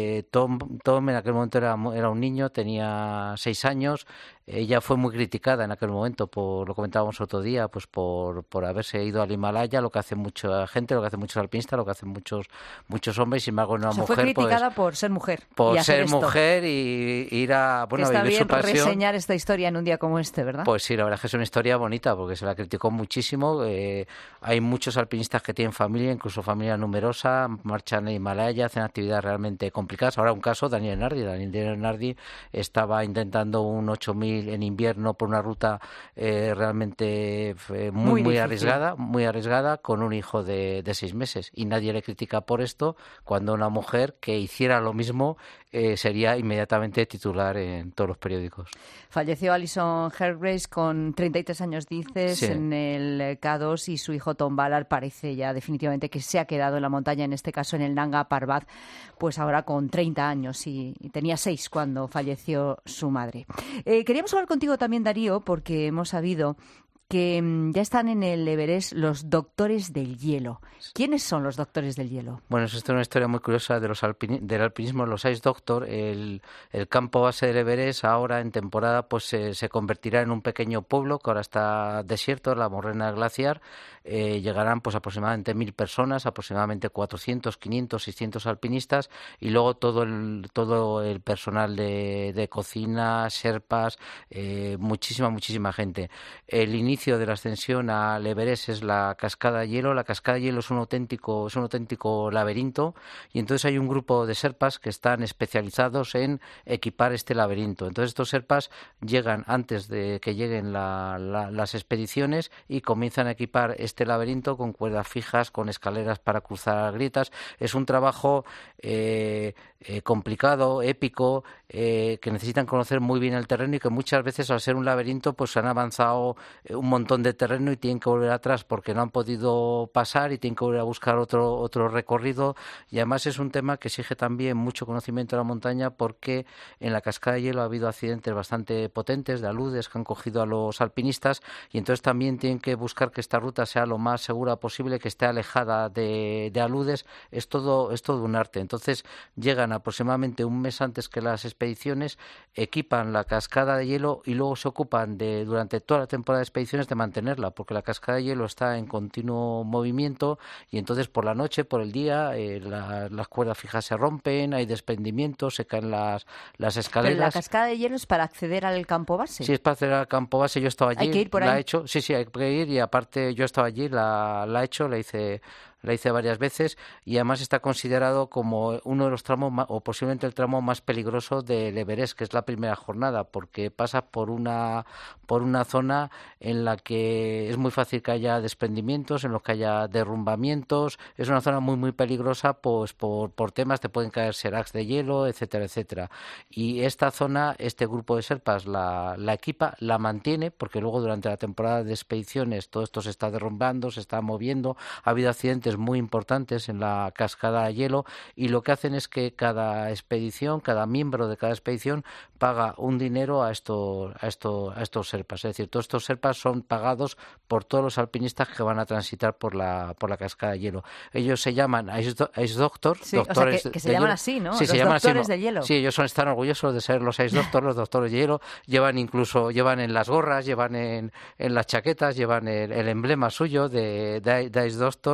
Tom en aquel momento era un niño, tenía 6 años. Ella fue muy criticada en aquel momento, lo comentábamos otro día, pues por haberse ido al Himalaya, lo que hace mucha gente, lo que hacen muchos alpinistas, lo que hacen muchos hombres, sin embargo una mujer... Fue criticada por ser mujer. Por ser esto. Mujer y ir a vivir su pasión. Está bien reseñar esta historia en un día como este, ¿verdad? Pues sí, la verdad es que es una historia bonita, porque se la criticó muchísimo. Hay muchos alpinistas que tienen familia, incluso familia numerosa, marchan al Himalaya, hacen actividades realmente complicadas. Ahora un caso, Daniel Nardi estaba intentando un 8000 en invierno por una ruta realmente muy arriesgada, con un hijo de 6 meses, y nadie le critica por esto, cuando una mujer que hiciera lo mismo sería inmediatamente titular en todos los periódicos. Falleció Alison Hargreaves con 33 años, dices, sí, en el K2, y su hijo Tom Ballard parece ya definitivamente que se ha quedado en la montaña, en este caso en el Nanga Parbat, pues ahora con 30 años y tenía 6 cuando falleció su madre. Queríamos hablar contigo también, Darío, porque hemos sabido que ya están en el Everest los doctores del hielo. ¿Quiénes son los doctores del hielo? Bueno, esto es una historia muy curiosa del alpinismo. Los Ice Doctor, el campo base del Everest, ahora en temporada pues se convertirá en un pequeño pueblo que ahora está desierto, la morrena glaciar. Llegarán pues aproximadamente 1000 personas, aproximadamente 400, 500, 600 alpinistas, y luego todo el personal de cocina, sherpas, muchísima gente. El inicio de la ascensión al Everest es la cascada de hielo. La cascada de hielo es un auténtico laberinto, y entonces hay un grupo de sherpas que están especializados en equipar este laberinto. Entonces estos sherpas llegan antes de que lleguen las expediciones y comienzan a equipar este laberinto con cuerdas fijas, con escaleras para cruzar grietas. Es un trabajo complicado, épico, que necesitan conocer muy bien el terreno, y que muchas veces, al ser un laberinto, pues han avanzado un montón de terreno y tienen que volver atrás porque no han podido pasar y tienen que volver a buscar otro recorrido. Y además es un tema que exige también mucho conocimiento de la montaña, porque en la cascada de hielo ha habido accidentes bastante potentes de aludes que han cogido a los alpinistas, y entonces también tienen que buscar que esta ruta sea lo más segura posible, que esté alejada de aludes. Es todo un arte. Entonces llegan aproximadamente un mes antes que las expediciones, equipan la cascada de hielo y luego se ocupan durante toda la temporada de expediciones de mantenerla, porque la cascada de hielo está en continuo movimiento, y entonces por la noche, por el día, las cuerdas fijas se rompen, hay desprendimientos, se caen las escaleras. ¿Pero la cascada de hielo es para acceder al campo base? Sí, es para acceder al campo base. Yo estaba allí, ¿Hay que ir por ahí? la he hecho. Sí, hay que ir, y aparte yo estaba allí, la he hecho, la hice varias veces, y además está considerado como uno de los tramos o posiblemente el tramo más peligroso del Everest, que es la primera jornada, porque pasa por una zona en la que es muy fácil que haya desprendimientos, en los que haya derrumbamientos. Es una zona muy peligrosa, pues por temas, te pueden caer seracs de hielo, etcétera. Y esta zona, este grupo de sherpas la equipa, la mantiene, porque luego durante la temporada de expediciones todo esto se está derrumbando, se está moviendo. Ha habido accidentes muy importantes en la cascada de hielo, y lo que hacen es que cada miembro de cada expedición paga un dinero a estos sherpas. Es decir, todos estos sherpas son pagados por todos los alpinistas que van a transitar por la cascada de hielo. Ellos se llaman Ice Doctor, sí, doctores o sea, que se llaman así, ¿no? Sí, los se llaman doctores así, del hielo. Sí, ellos están orgullosos de ser los Ice Doctor, los doctores de hielo. Llevan en las gorras, llevan en las chaquetas, llevan el emblema suyo de Ice Doctors, y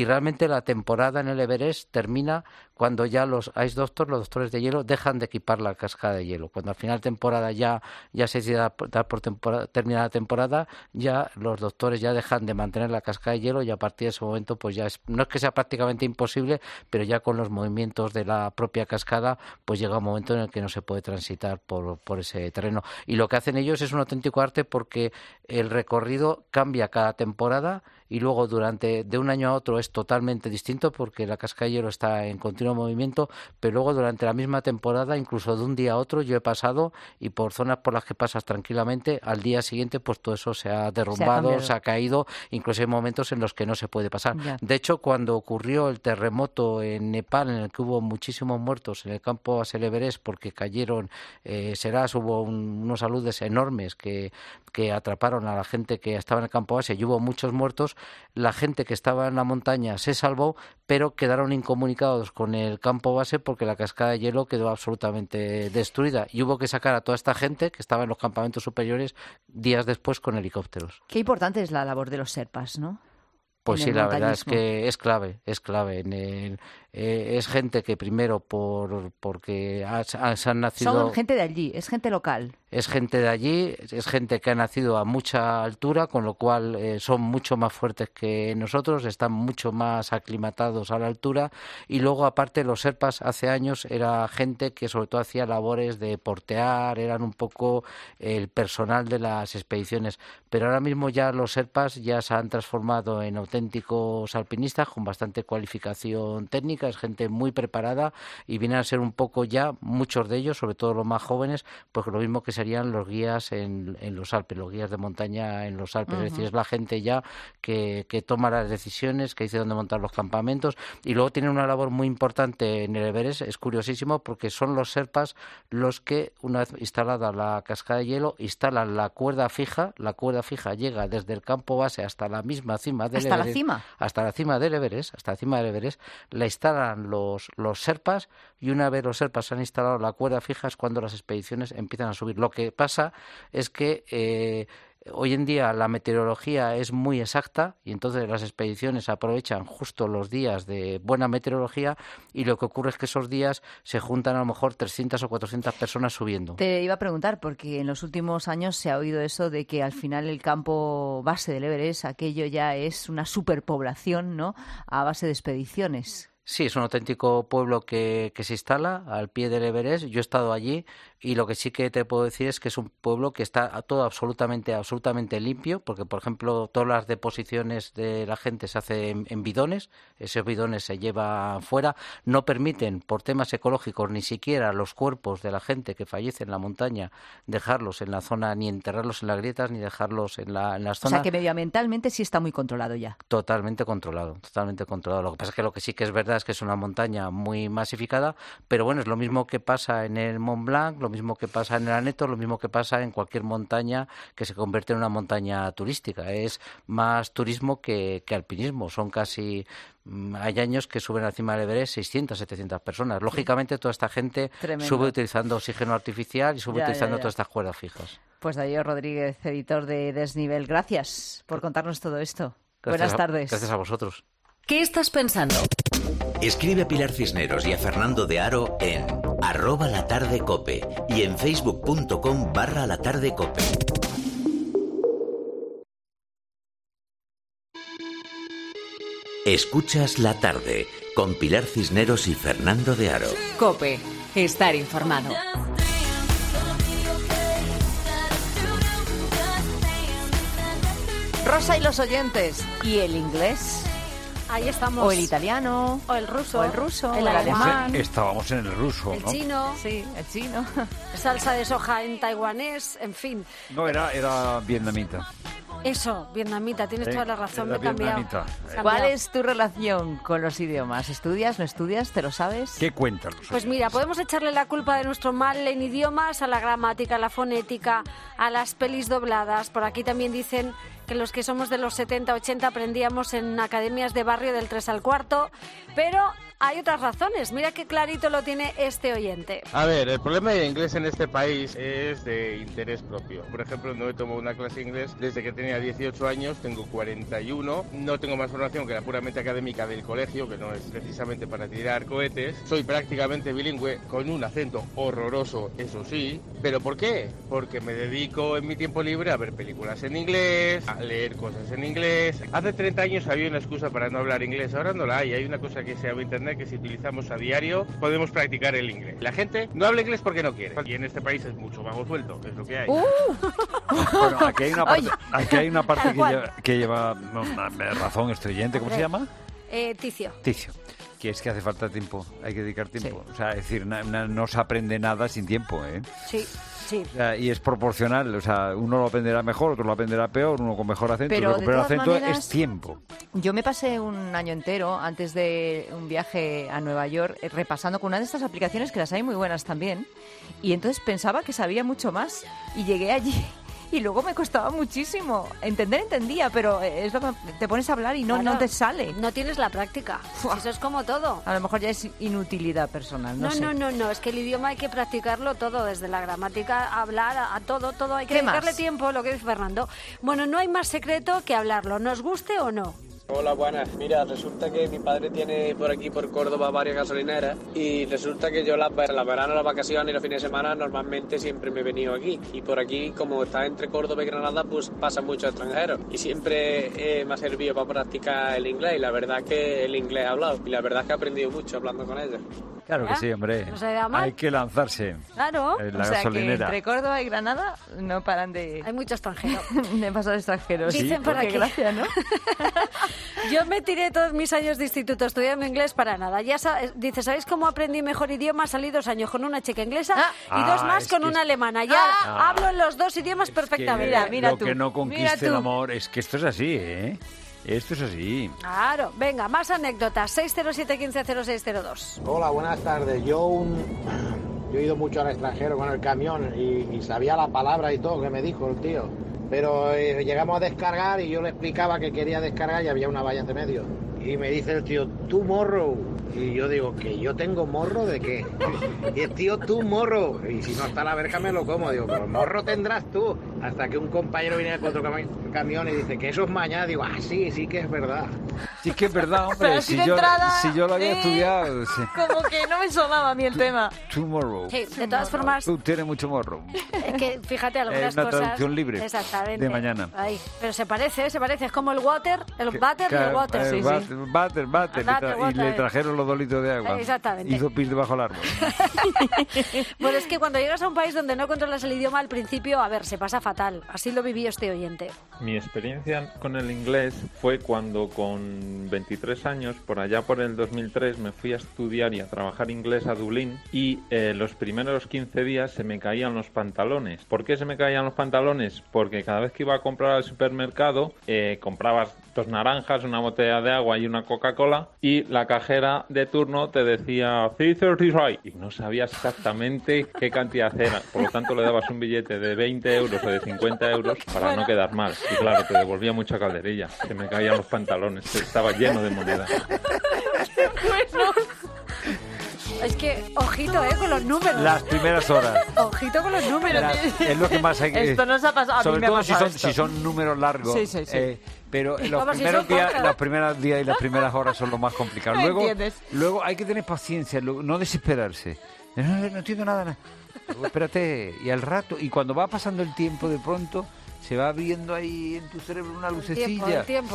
y realmente la temporada en el Everest termina cuando ya los Ice Doctors, los doctores de hielo, dejan de equipar la cascada de hielo. Cuando al final de temporada ya se decide dar por terminada la temporada, ya los doctores ya dejan de mantener la cascada de hielo y a partir de ese momento pues ya no es que sea prácticamente imposible, pero ya con los movimientos de la propia cascada pues llega un momento en el que no se puede transitar por ese terreno. Y lo que hacen ellos es un auténtico arte porque el recorrido cambia cada temporada y luego de un año a otro es totalmente distinto porque la cascada de hielo está en continuo movimiento, pero luego durante la misma temporada, incluso de un día a otro, yo he pasado y por zonas por las que pasas tranquilamente, al día siguiente pues todo eso se ha derrumbado, se ha caído, incluso hay momentos en los que no se puede pasar. Ya. De hecho, cuando ocurrió el terremoto en Nepal, en el que hubo muchísimos muertos en el campo base del Everest porque cayeron hubo unos aludes enormes que atraparon a la gente que estaba en el campo base y hubo muchos muertos, la gente que estaba en la montaña se salvó, pero quedaron incomunicados con el campo base porque la cascada de hielo quedó absolutamente destruida y hubo que sacar a toda esta gente que estaba en los campamentos superiores días después con helicópteros. Qué importante es la labor de los Sherpas, ¿no? Pues sí, la verdad es que es clave. Es gente que primero porque han nacido... Son gente de allí, es gente local. Es gente de allí, es gente que ha nacido a mucha altura, con lo cual son mucho más fuertes que nosotros, están mucho más aclimatados a la altura y luego aparte los Sherpas hace años era gente que sobre todo hacía labores de portear, eran un poco el personal de las expediciones, pero ahora mismo ya los Sherpas ya se han transformado en auténticos alpinistas con bastante cualificación técnica, es gente muy preparada y vienen a ser un poco ya, muchos de ellos, sobre todo los más jóvenes, pues lo mismo que serían los guías en los Alpes, los guías de montaña en los Alpes, es decir, es la gente ya que toma las decisiones, que dice dónde montar los campamentos y luego tienen una labor muy importante en el Everest, es curiosísimo porque son los Sherpas los que una vez instalada la cascada de hielo instalan la cuerda fija llega desde el campo base hasta la misma cima del Everest. Hasta la cima del Everest, la instalan los Sherpas y una vez los Sherpas han instalado la cuerda fija es cuando las expediciones empiezan a subir. Lo que pasa es que hoy en día la meteorología es muy exacta y entonces las expediciones aprovechan justo los días de buena meteorología y lo que ocurre es que esos días se juntan a lo mejor 300 o 400 personas subiendo. Te iba a preguntar porque en los últimos años se ha oído eso de que al final el campo base del Everest, aquello ya es una superpoblación, ¿no?, a base de expediciones. Sí, es un auténtico pueblo que se instala al pie del Everest. Yo he estado allí y lo que sí que te puedo decir es que es un pueblo que está todo absolutamente limpio, porque, por ejemplo, todas las deposiciones de la gente se hacen en bidones, esos bidones se llevan fuera, no permiten, por temas ecológicos, ni siquiera los cuerpos de la gente que fallece en la montaña, dejarlos en la zona, ni enterrarlos en las grietas, ni dejarlos en las zonas. O sea, que medioambientalmente sí está muy controlado ya. Totalmente controlado. Lo que pasa es que lo que sí que es verdad es que es una montaña muy masificada, pero bueno, es lo mismo que pasa en el Mont Blanc, lo mismo que pasa en el Aneto, lo mismo que pasa en cualquier montaña que se convierte en una montaña turística. Es más turismo que alpinismo. Son casi... Hay años que suben al cima del Everest 600, 700 personas. Lógicamente, toda esta gente sube utilizando oxígeno artificial y sube utilizando todas estas cuerdas fijas. Pues Darío Rodríguez, editor de Desnivel, gracias por contarnos todo esto. Buenas tardes. Gracias a vosotros. ¿Qué estás pensando? Escribe a Pilar Cisneros y a Fernando de Aro en @latardecope y en facebook.com/latardecope. Escuchas La Tarde con Pilar Cisneros y Fernando de Aro. COPE. Estar informado. Rosa y los oyentes. ¿Y el inglés? Ahí estamos. O el italiano. O el ruso. O el ruso. El alemán. Estábamos en el ruso, el ¿no? Chino. Sí, el chino. Salsa de soja en taiwanés, en fin. No, era vietnamita. Eso, vietnamita, tienes toda la razón, me he cambiado. ¿Cuál es tu relación con los idiomas? ¿Estudias, no estudias, te lo sabes? ¿Qué cuentas? Pues mira, podemos echarle la culpa de nuestro mal en idiomas a la gramática, a la fonética, a las pelis dobladas. Por aquí también dicen que los que somos de los 70, 80 aprendíamos en academias de barrio del 3 al 4, pero hay otras razones. Mira qué clarito lo tiene este oyente. A ver, el problema del inglés en este país es de interés propio. Por ejemplo, no he tomado una clase de inglés desde que tenía 18 años, tengo 41, no tengo más formación que la puramente académica del colegio, que no es precisamente para tirar cohetes. Soy prácticamente bilingüe, con un acento horroroso, eso sí. ¿Pero por qué? Porque me dedico en mi tiempo libre a ver películas en inglés, a leer cosas en inglés. Hace 30 años había una excusa para no hablar inglés, ahora no la hay. Hay una cosa que se llama internet, que si utilizamos a diario podemos practicar el inglés. La gente no habla inglés porque no quiere. Y en este país es mucho vago suelto, es lo que hay. Bueno, aquí hay una parte que lleva razón este oyente. ¿Cómo se llama? Ticio. Que es que hace falta tiempo, hay que dedicar tiempo. Sí. O sea, es decir, no se aprende nada sin tiempo, ¿eh? Sí. O sea, y es proporcional, o sea, uno lo aprenderá mejor, otro lo aprenderá peor, uno con mejor acento, pero otro con peor acento, maneras, es tiempo. Yo me pasé un año entero, antes de un viaje a Nueva York, repasando con una de estas aplicaciones, que las hay muy buenas también, y entonces pensaba que sabía mucho más, y llegué allí y luego me costaba muchísimo. Entendía, pero es lo que te pones a hablar y no te sale. No tienes la práctica. Eso es como todo. A lo mejor ya es inutilidad personal, no sé. No, es que el idioma hay que practicarlo todo, desde la gramática, hablar, a todo hay que dedicarle tiempo, lo que dice Fernando. Bueno, no hay más secreto que hablarlo, nos guste o no. Hola, buenas. Mira, resulta que mi padre tiene por aquí, por Córdoba, varias gasolineras y resulta que yo las veranos, las vacaciones y los fines de semana normalmente siempre me he venido aquí. Y por aquí, como está entre Córdoba y Granada, pues pasan muchos extranjeros. Y siempre me ha servido para practicar el inglés y la verdad es que el inglés he hablado y la verdad es que he aprendido mucho hablando con ellos. Claro que sí, hombre. No se vea mal. Hay que lanzarse. Claro. En la o sea gasolinera. que entre Córdoba y Granada no paran de... Hay mucho extranjero. de pasar extranjeros. Dicen sí, por aquí. Qué gracia, ¿no? Yo me tiré todos mis años de instituto estudiando inglés para nada. Ya dice, ¿sabéis cómo aprendí mejor idioma? Salí 2 años con una chica inglesa y 2 más con una alemana. Ya hablo en los 2 idiomas perfectamente. Mira lo tú. Que no conquiste el amor, es que esto es así, ¿eh? Esto es así. Claro. Venga, más anécdotas. 607-150602. Hola, buenas tardes. Yo he ido mucho al extranjero con el camión y sabía la palabra y todo que me dijo el tío. Pero llegamos a descargar y yo le explicaba que quería descargar y había una valla entre medio. Y me dice el tío, ¿tú morro? Y yo digo, ¿que yo tengo morro de qué? Y el tío, ¿tú morro? Y si no está la verga me lo como. Digo, pero morro tendrás tú. Hasta que un compañero viene con otro camión y dice que eso es mañana. Digo, sí que es verdad. Sí que es verdad, hombre. Si yo lo había estudiado. Sí. Como que no me sonaba a mí el tema. Tomorrow. Sí, de todas formas. Tú tienes mucho morro. Es que, fíjate, algunas una cosas. traducción libre. Exactamente. De mañana. Ahí. Pero se parece. Es como el butter y el water. Sí. Butter. Y le trajeron los 2 litros de agua. Exactamente. Hizo pis debajo del árbol. Bueno, es que cuando llegas a un país donde no controlas el idioma al principio, a ver, se pasa fatal. Así lo vivió este oyente. Mi experiencia con el inglés fue cuando con 23 años, por allá por el 2003, me fui a estudiar y a trabajar inglés a Dublín y los primeros 15 días se me caían los pantalones. ¿Por qué se me caían los pantalones? Porque cada vez que iba a comprar al supermercado, comprabas 2 naranjas, una botella de agua y una Coca-Cola y la cajera de turno te decía $3.35 y no sabías exactamente qué cantidad era. Por lo tanto, le dabas un billete de 20 euros o de 50 euros para no quedar mal. Y claro, te devolvía mucha calderilla. Se me caían los pantalones, estaba lleno de monedas. Bueno. Es que, ojito, con los números. Las primeras horas. Ojito con los números. Es lo que más hay que... Esto nos ha pasado. A sobre mí me todo ha pasado si son números largos. Sí. Pero los primeros días y las primeras horas son lo más complicado. Luego hay que tener paciencia, no desesperarse. No entiendo nada. Luego, espérate, y al rato, y cuando va pasando el tiempo, de pronto se va abriendo ahí en tu cerebro una lucecilla. El tiempo,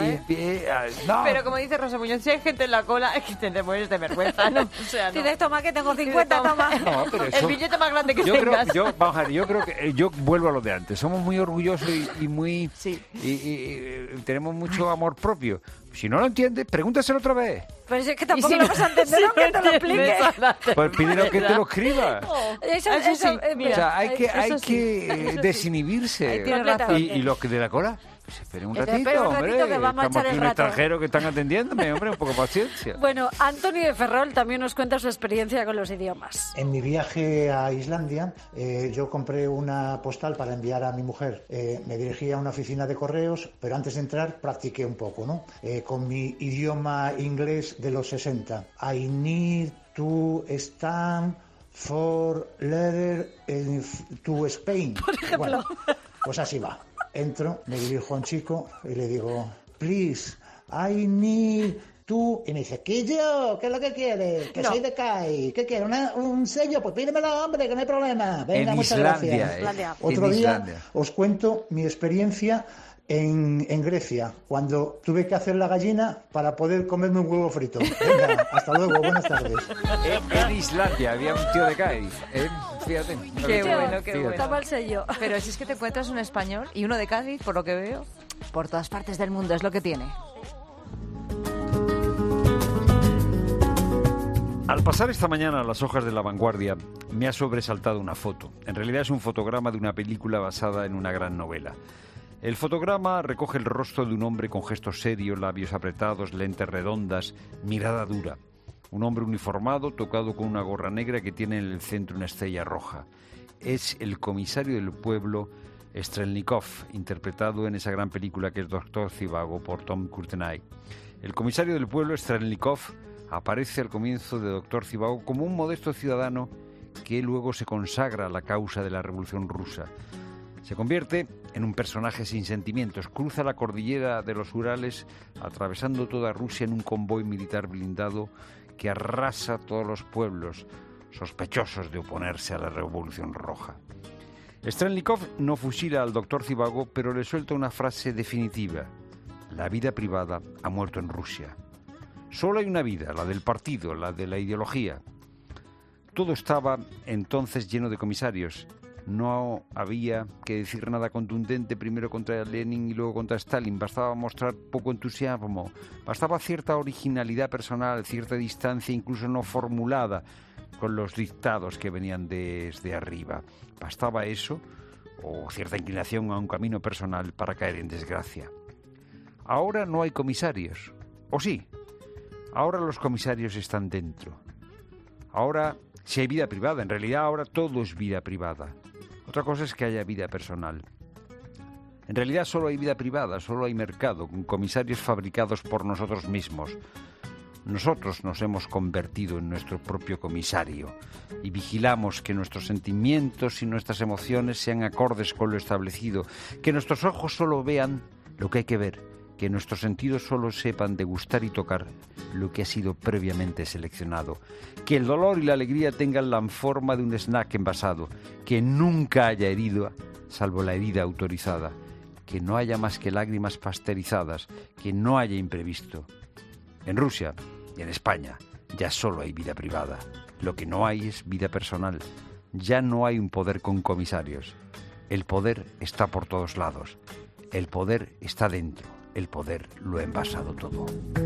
no. Pero como dice Rosa Muñoz, si hay gente en la cola, es que te mueres de vergüenza, ¿no? O sea, no. Tienes, toma, que tengo 50, toma. No, pero eso, el billete más grande que tengas. Yo creo que yo vuelvo a lo de antes. Somos muy orgullosos y muy... Sí. Y tenemos mucho amor propio. Si no lo entiendes, pregúntaselo otra vez. Pero es que tampoco lo vas a entender, aunque te lo explique. Pues pídelo que te lo escriba. Eso mira, o sea, hay que desinhibirse. Completamente. ¿Y los que de la cola? Pues espere un Espere ratito, un ratito, hombre. que vamos a Estamos echar aquí el un rato. extranjero que están atendiéndome, hombre, un poco de paciencia. Bueno, Antonio de Ferrol también nos cuenta su experiencia con los idiomas. En mi viaje a Islandia, yo compré una postal para enviar a mi mujer. Me dirigí a una oficina de correos, pero antes de entrar practiqué un poco, ¿no? Con mi idioma inglés de los 60. I need to stand for letter to Spain. Por ejemplo. Bueno, pues así va. Entro, me dirijo a un chico y le digo, please, I need to... Y me dice, ¿qué yo? ¿Qué es lo que quieres? Que No. soy de CAI. ¿Qué quieres? ¿Un sello? Pues pídemelo, hombre, que no hay problema. Venga, En muchas Islandia, gracias. Islandia. Otro En día Islandia. os cuento mi experiencia en Grecia, cuando tuve que hacer la gallina para poder comerme un huevo frito. Venga, hasta luego, buenas tardes. En Islandia había un tío de Cádiz. Fíjate. Qué bueno, qué Fíjate. bueno. Toma el sello. Pero si es que te encuentras un español y uno de Cádiz, por lo que veo, por todas partes del mundo, es lo que tiene. Al pasar esta mañana a las hojas de La Vanguardia, me ha sobresaltado una foto. En realidad es un fotograma de una película basada en una gran novela. El fotograma recoge el rostro de un hombre con gestos serios, labios apretados, lentes redondas, mirada dura. Un hombre uniformado, tocado con una gorra negra que tiene en el centro una estrella roja. Es el comisario del pueblo, Strelnikov, interpretado en esa gran película que es Doctor Zhivago por Tom Courtenay. El comisario del pueblo, Strelnikov, aparece al comienzo de Doctor Zhivago como un modesto ciudadano que luego se consagra a la causa de la Revolución Rusa. Se convierte en un personaje sin sentimientos, cruza la cordillera de los Urales, atravesando toda Rusia en un convoy militar blindado que arrasa todos los pueblos sospechosos de oponerse a la Revolución Roja. Strelnikov no fusila al doctor Zhivago, pero le suelta una frase definitiva. La vida privada ha muerto en Rusia. Solo hay una vida, la del partido, la de la ideología. Todo estaba entonces lleno de comisarios. No había que decir nada contundente primero contra Lenin y luego contra Stalin. Bastaba mostrar poco entusiasmo. Bastaba cierta originalidad personal, cierta distancia incluso no formulada con los dictados que venían desde arriba. Bastaba eso o cierta inclinación a un camino personal para caer en desgracia. Ahora no hay comisarios. ¿O sí? Ahora los comisarios están dentro. Ahora sí hay vida privada. En realidad ahora todo es vida privada. Otra cosa es que haya vida personal. En realidad solo hay vida privada, solo hay mercado, con comisarios fabricados por nosotros mismos. Nosotros nos hemos convertido en nuestro propio comisario y vigilamos que nuestros sentimientos y nuestras emociones sean acordes con lo establecido, que nuestros ojos solo vean lo que hay que ver, que nuestros sentidos solo sepan degustar y tocar lo que ha sido previamente seleccionado, que el dolor y la alegría tengan la forma de un snack envasado, que nunca haya herido, salvo la herida autorizada, que no haya más que lágrimas pasteurizadas, que no haya imprevisto. En Rusia y en España ya solo hay vida privada. Lo que no hay es vida personal. Ya no hay un poder con comisarios. El poder está por todos lados. El poder está dentro. El poder lo ha envasado todo.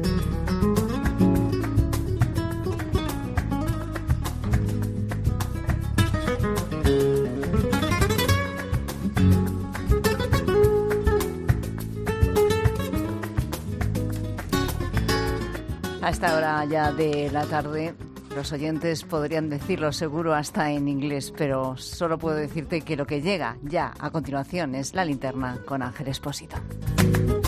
A esta hora ya de la tarde, los oyentes podrían decirlo seguro hasta en inglés, pero solo puedo decirte que lo que llega ya a continuación es la linterna con Ángel Expósito.